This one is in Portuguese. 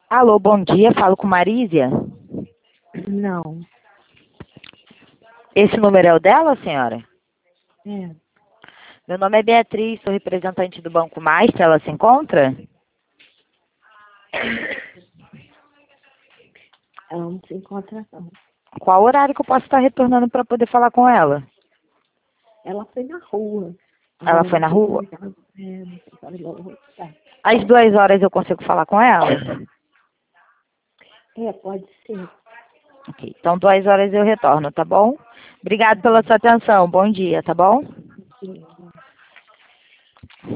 Alô, bom dia, falo com Marísia. Não. Esse número é o dela, senhora? É. Meu nome é Beatriz, sou representante do Banco Master, ela se encontra? Ela não se encontra, não. Qual horário que eu posso estar retornando para poder falar com ela? Ela foi na rua. Ela foi na rua? Não sei se ela vai voltar. Às 2 horas eu consigo falar com ela? Pode ser. Ok, então 2 horas eu retorno, tá bom? Obrigado pela sua atenção, bom dia, tá bom?